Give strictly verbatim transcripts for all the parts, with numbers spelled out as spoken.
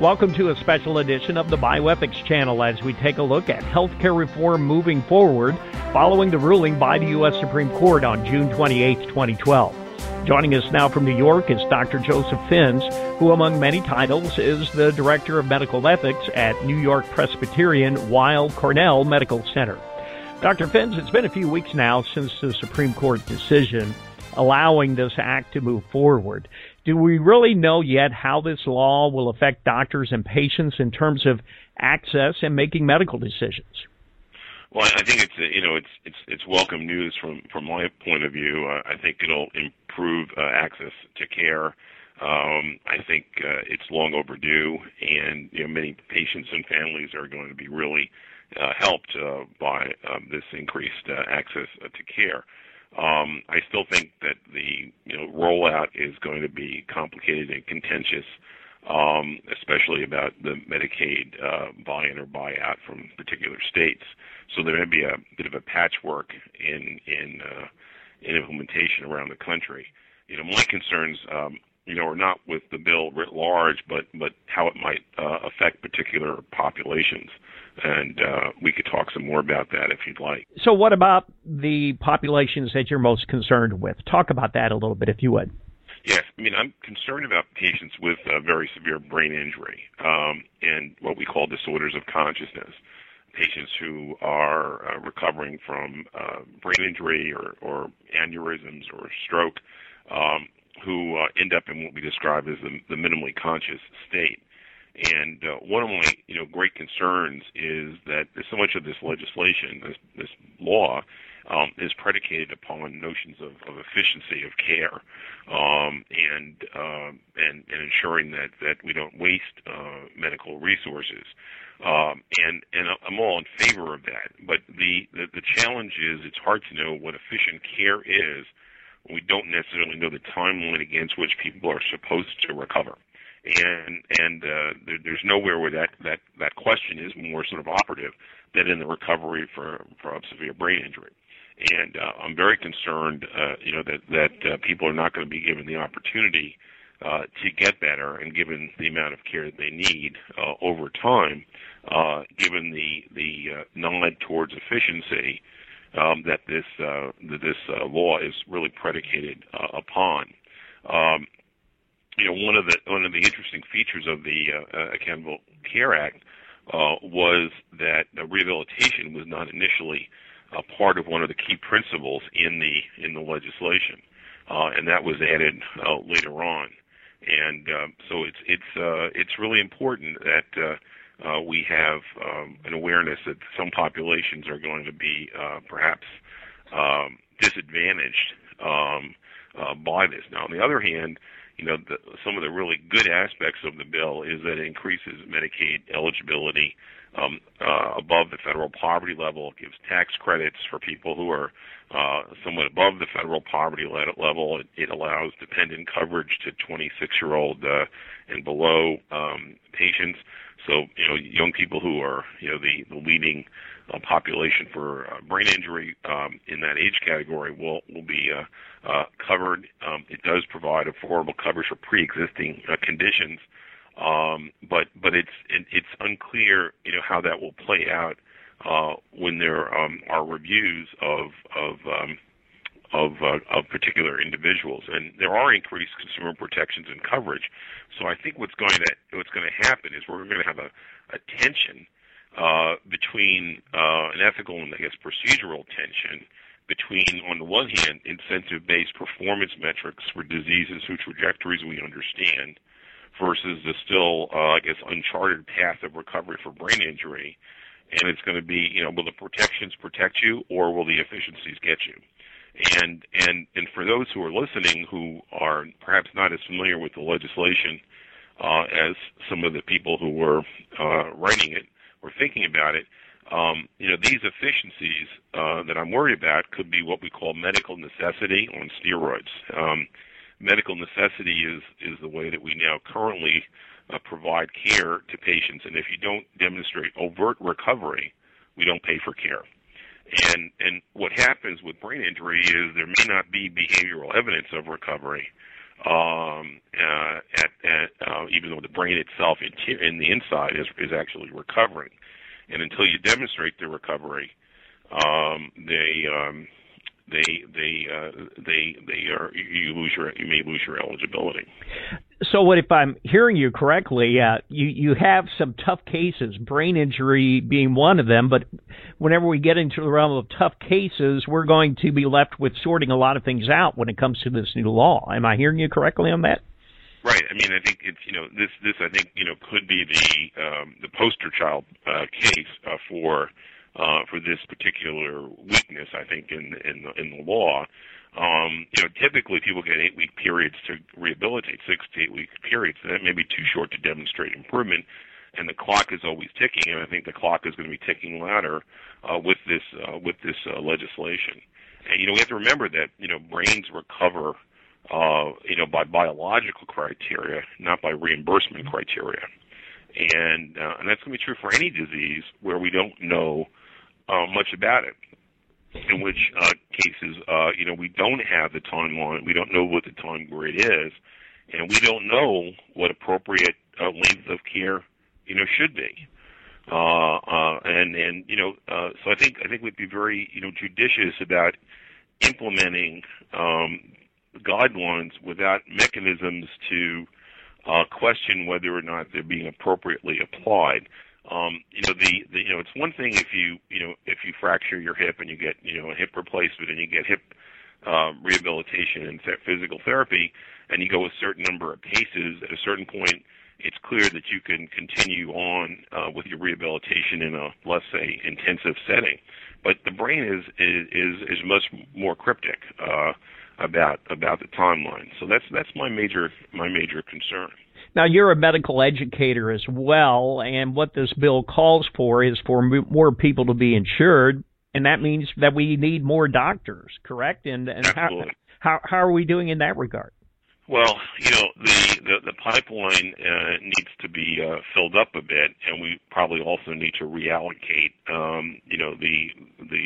Welcome to a special edition of the Bioethics Channel as we take a look at healthcare reform moving forward following the ruling by the U S Supreme Court on June twenty-eighth, twenty twelve. Joining us now from New York is Doctor Joseph Fins, who among many titles is the Director of Medical Ethics at New York Presbyterian Weill Cornell Medical Center. Doctor Fins, it's been a few weeks now since the Supreme Court decision allowing this act to move forward. Do we really know yet how this law will affect doctors and patients in terms of access and making medical decisions? Well, I think it's you know it's it's it's welcome news from from my point of view. Uh, I think it'll improve uh, access to care. Um, I think uh, it's long overdue, and you know many patients and families are going to be really uh, helped uh, by um, this increased uh, access uh, to care. Um, I still think that the you know rollout is going to be complicated and contentious, um, especially about the Medicaid uh, buy-in or buy-out from particular states. So there may be a bit of a patchwork in in, uh, in implementation around the country. You know, my concerns, um, you know, are not with the bill writ large, but but how it might uh, affect particular populations. And uh, we could talk some more about that if you'd like. So what about the populations that you're most concerned with? Talk about that a little bit, if you would. Yes, I mean, I'm concerned about patients with uh, very severe brain injury um, and what we call disorders of consciousness. Patients who are uh, recovering from uh, brain injury or, or aneurysms or stroke um, who uh, end up in what we describe as the, the minimally conscious state. And uh, one of my, you know, great concerns is that so much of this legislation, this, this law, um, is predicated upon notions of, of efficiency of care, um, and, uh, and and ensuring that, that we don't waste uh, medical resources. Um, and and I'm all in favor of that. But the, the the challenge is it's hard to know what efficient care is when we don't necessarily know the timeline against which people are supposed to recover. And and uh, there, there's nowhere where that, that, that question is more sort of operative than in the recovery for, for severe brain injury. And uh, I'm very concerned, uh, you know, that that uh, people are not going to be given the opportunity uh, to get better, and given the amount of care that they need uh, over time, uh, given the the uh, nod towards efficiency um, that this uh, that this uh, law is really predicated uh, upon. Um, You know, one of the one of the interesting features of the uh, Accountable Care Act uh, was that uh, rehabilitation was not initially a part of one of the key principles in the in the legislation, uh, and that was added uh, later on. And uh, so it's it's uh, it's really important that uh, uh, we have um, an awareness that some populations are going to be uh, perhaps um, disadvantaged um, uh, by this. Now, on the other hand, you know, the, some of the really good aspects of the bill is that it increases Medicaid eligibility um, uh, above the federal poverty level. It gives tax credits for people who are uh, somewhat above the federal poverty level. It, it allows dependent coverage to twenty-six-year-old uh, and below um, patients. So, you know, young people who are, you know, the, the leading uh, population for uh, brain injury um, in that age category will will be uh, uh, covered. Um, it does provide affordable coverage for pre-existing uh, conditions, um, but but it's it, it's unclear, you know, how that will play out uh, when there um, are reviews of of um, of uh, of particular individuals, and there are increased consumer protections and coverage. So I think what's going to what's going to happen is we're going to have a, a tension uh, between uh, an ethical and I guess procedural tension between, on the one hand, incentive-based performance metrics for diseases whose trajectories we understand, versus the still uh, I guess uncharted path of recovery for brain injury. And it's going to be, you know, will the protections protect you, or will the efficiencies get you? And and and for those who are listening who are perhaps not as familiar with the legislation uh, as some of the people who were uh, writing it or thinking about it, um, you know, these efficiencies uh, that I'm worried about could be what we call medical necessity on steroids. Um, medical necessity is is the way that we now currently uh, provide care to patients, and if you don't demonstrate overt recovery, we don't pay for care. And and what happens with brain injury is there may not be behavioral evidence of recovery um, uh, at, at uh, even though the brain itself in the inside is is actually recovering. And until you demonstrate the recovery, um, they um, they they uh, they they are you lose your you may lose your eligibility. So, what if I'm hearing you correctly? Uh, you you have some tough cases, brain injury being one of them. But whenever we get into the realm of tough cases, we're going to be left with sorting a lot of things out when it comes to this new law. Am I hearing you correctly on that? Right. I mean, I think it's you know this this I think you know could be the um, the poster child uh, case uh, for uh, for this particular weakness. I think in in the, in the law. Um, you know, typically people get eight-week periods to rehabilitate, six to eight-week periods. So that may be too short to demonstrate improvement, and the clock is always ticking. And I think the clock is going to be ticking louder uh, with this uh, with this uh, legislation. And you know, we have to remember that you know brains recover, uh, you know, by biological criteria, not by reimbursement criteria. And uh, and that's going to be true for any disease where we don't know uh, much about it. In which uh, cases, uh, you know, we don't have the timeline, we don't know what the time grid is, and we don't know what appropriate uh, length of care, you know, should be. Uh, uh, and and you know, uh, so I think I think we'd be very, you know, judicious about implementing um, guidelines without mechanisms to uh, question whether or not they're being appropriately applied. Um, you know, the, the, you know, it's one thing if you, you know, if you fracture your hip and you get, you know, a hip replacement and you get hip, um, rehabilitation and physical therapy and you go a certain number of paces, at a certain point, it's clear that you can continue on, uh, with your rehabilitation in a, let's say, intensive setting. But the brain is, is, is, is much more cryptic, uh, about, about the timeline. So that's, that's my major, my major concern. Now, you're a medical educator as well, and what this bill calls for is for more people to be insured, and that means that we need more doctors, correct? And, and how, how how are we doing in that regard? Well, you know, the, the, the pipeline uh, needs to be uh, filled up a bit, and we probably also need to reallocate, um, you know, the, the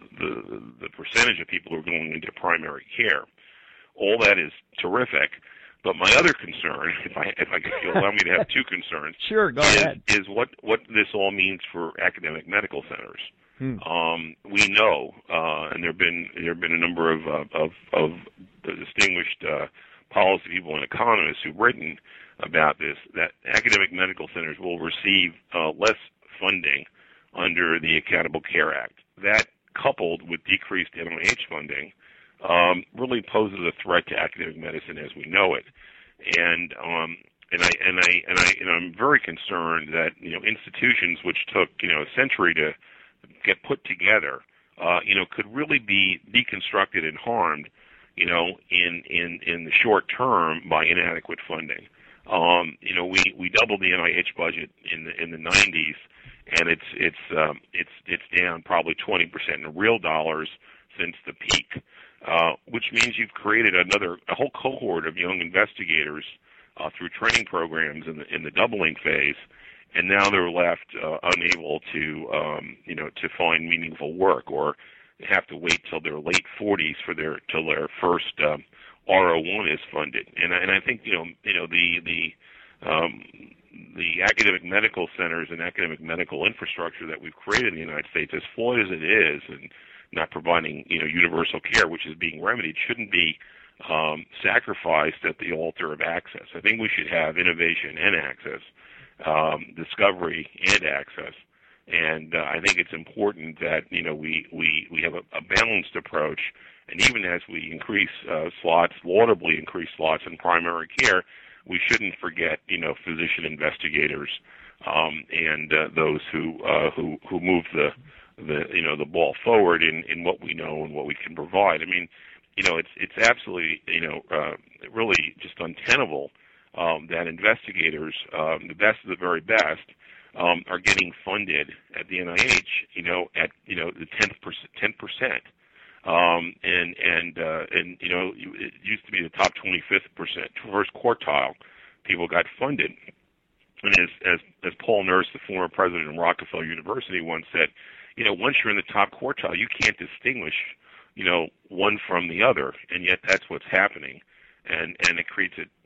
the the percentage of people who are going into primary care. All that is terrific. But my other concern, if I if I could allow me to have two concerns, sure, go is, ahead. is what what this all means for academic medical centers. Hmm. Um, we know, uh, and there have been there have been a number of uh, of, of distinguished uh, policy people and economists who've written about this, that academic medical centers will receive uh, less funding under the Accountable Care Act. That, coupled with decreased N I H funding, Um, really poses a threat to academic medicine as we know it, and um, and I and I and I and I'm very concerned that you know institutions which took you know a century to get put together, uh, you know, could really be deconstructed and harmed, you know, in in in the short term by inadequate funding. Um, you know, we we doubled the N I H budget in the in the nineties, and it's it's um, it's it's down probably twenty percent in real dollars since the peak. Uh, which means you've created another, a whole cohort of young investigators uh, through training programs in the in the doubling phase, and now they're left uh, unable to, um, you know, to find meaningful work, or have to wait till their late forties for their till their first um, R O one is funded. And and I think you know you know the the um, the academic medical centers and academic medical infrastructure that we've created in the United States, as flawed as it is, and not providing, you know, universal care, which is being remedied, shouldn't be um, sacrificed at the altar of access. I think we should have innovation and access, um, discovery and access, and uh, I think it's important that you know we we we have a, a balanced approach. And even as we increase uh, slots, laudably increase slots in primary care, we shouldn't forget, you know, physician investigators um, and uh, those who uh, who who move the the you know the ball forward in, in what we know and what we can provide. I mean, you know, it's it's absolutely you know uh, really just untenable um, that investigators, um, the best of the very best, um, are getting funded at the N I H, you know, at you know the tenth ten percent, um, and and uh, and you know it used to be the top twenty-fifth percent, first quartile, people got funded. And as as as Paul Nurse, the former president of Rockefeller University, once said, you know, once you're in the top quartile, you can't distinguish, you know, one from the other, and yet that's what's happening, and and it creates a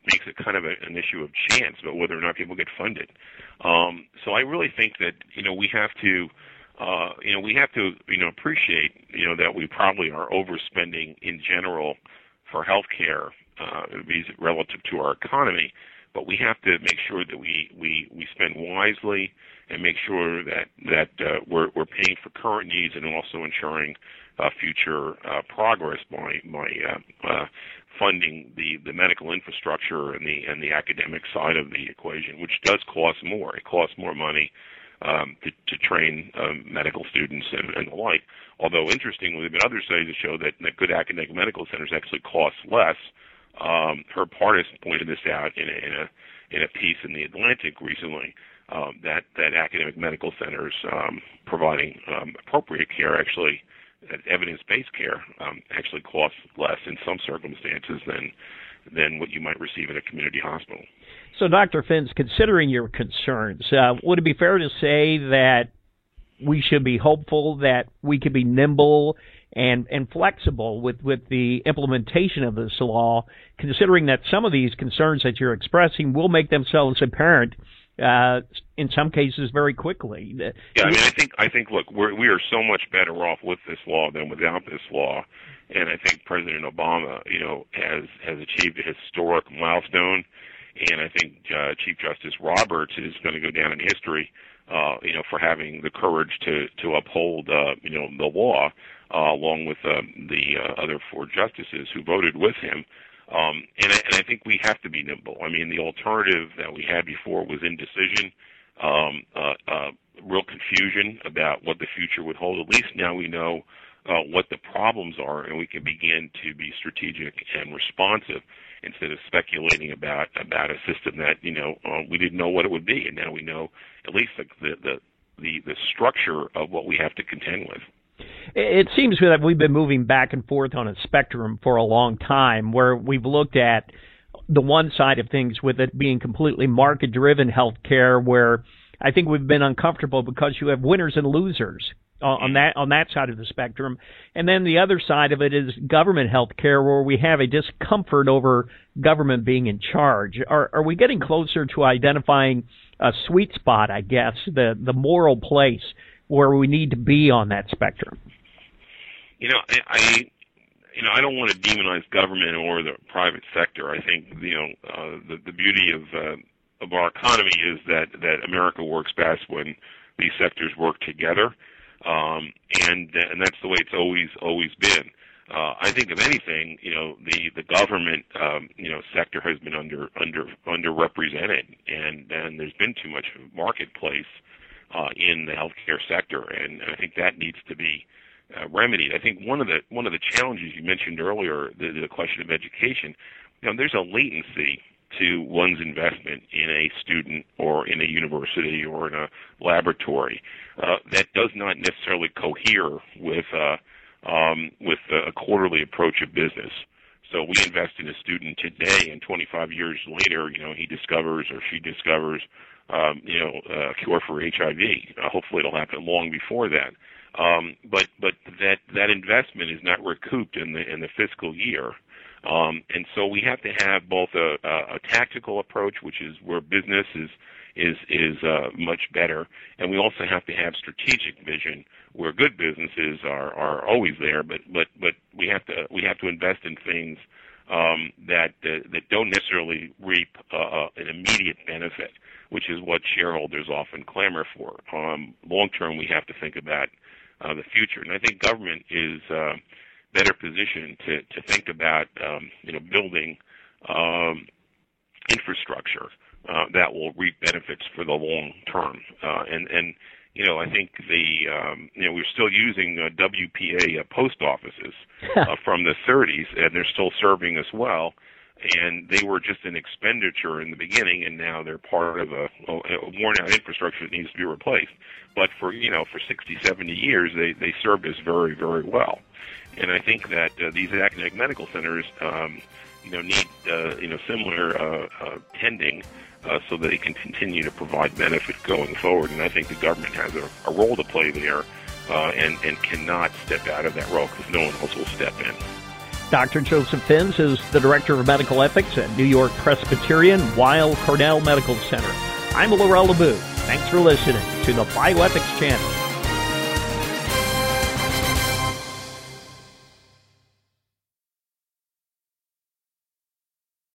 makes it kind of a, an issue of chance about whether or not people get funded. Um, so I really think that, you know, we have to, uh, you know, we have to, you know, appreciate, you know, that we probably are overspending in general for healthcare, uh, relative to our economy. But we have to make sure that we, we, we spend wisely and make sure that that uh, we're, we're paying for current needs and also ensuring uh, future uh, progress by by uh, uh, funding the, the medical infrastructure and the and the academic side of the equation, which does cost more. It costs more money um, to, to train um, medical students and, and the like. Although interestingly, there have been other studies that show that, that good academic medical centers actually cost less. Um, Herb Pardes pointed this out in a, in a in a piece in the Atlantic recently, um, that that academic medical centers um, providing um, appropriate care, actually, that evidence-based care, um, actually costs less in some circumstances than than what you might receive at a community hospital. So, Doctor Fins, considering your concerns, uh, would it be fair to say that we should be hopeful that we can be nimble and and flexible with, with the implementation of this law, considering that some of these concerns that you're expressing will make themselves apparent uh, in some cases very quickly? Yeah, I mean, I think I think look, we're, we are so much better off with this law than without this law, and I think President Obama, you know, has has achieved a historic milestone, and I think uh, Chief Justice Roberts is going to go down in history, uh, you know, for having the courage to to uphold, uh, you know, the law. Uh, along with uh, the uh, other four justices who voted with him. Um, and, I, and I think we have to be nimble. I mean, the alternative that we had before was indecision, um, uh, uh, real confusion about what the future would hold. At least now we know uh, what the problems are, and we can begin to be strategic and responsive instead of speculating about about a system that, you know, uh, we didn't know what it would be, and now we know at least the the the, the structure of what we have to contend with. It seems that we've been moving back and forth on a spectrum for a long time, where we've looked at the one side of things with it being completely market-driven healthcare, where I think we've been uncomfortable because you have winners and losers on that on that side of the spectrum. And then the other side of it is government healthcare, where we have a discomfort over government being in charge. Are, are we getting closer to identifying a sweet spot, I guess, the, the moral place where we need to be on that spectrum? You know, I, I you know, I don't want to demonize government or the private sector. I think, you know, uh, the, the beauty of uh, of our economy is that, that America works best when these sectors work together, um, and and that's the way it's always always been. Uh, I think, if anything, you know, the the government, um, you know, sector has been under under underrepresented, and and there's been too much marketplace Uh, in the healthcare sector, and I think that needs to be uh, remedied. I think one of the one of the challenges you mentioned earlier, the, the question of education, you know, there's a latency to one's investment in a student or in a university or in a laboratory uh, that does not necessarily cohere with uh, um, with a quarterly approach of business. So we invest in a student today, and twenty-five years later, you know, he discovers or she discovers Um, you know, a uh, cure for H I V. Uh, hopefully, it'll happen long before that. Um, but but that that investment is not recouped in the in the fiscal year, um, and so we have to have both a, a, a tactical approach, which is where business is is is uh, much better, and we also have to have strategic vision, where good businesses are, are always there, but but but we have to we have to invest in things um, that uh, that don't necessarily reap uh, an immediate benefit, which is what shareholders often clamor for. Um, long term, we have to think about uh, the future, and I think government is uh, better positioned to, to think about um, you know building um, infrastructure uh, that will reap benefits for the long term. Uh, and and you know I think the um, you know we're still using uh, W P A uh, post offices uh, from the thirties, and they're still serving us well. And they were just an expenditure in the beginning, and now they're part of a, a worn-out infrastructure that needs to be replaced. But for you know, for sixty, seventy years, they, they served us very, very well. And I think that uh, these academic medical centers, um, you know, need uh, you know similar uh, uh, tending uh, so that they can continue to provide benefit going forward. And I think the government has a, a role to play there, uh, and and cannot step out of that role because no one else will step in. Doctor Joseph Fins is the Director of Medical Ethics at New York Presbyterian Weill Cornell Medical Center. I'm Laurel LeBoux. Thanks for listening to the Bioethics Channel.